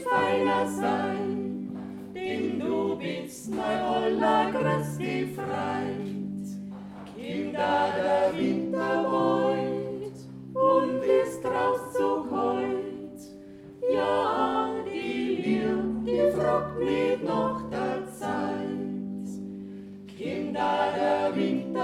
feiner sein, denn du bist mein allergrößte Freit. Kinder, der Winter heut und ist draus so kalt. Ja, die Lieb, die fragt mich nach der Zeit. Kinder, der Winter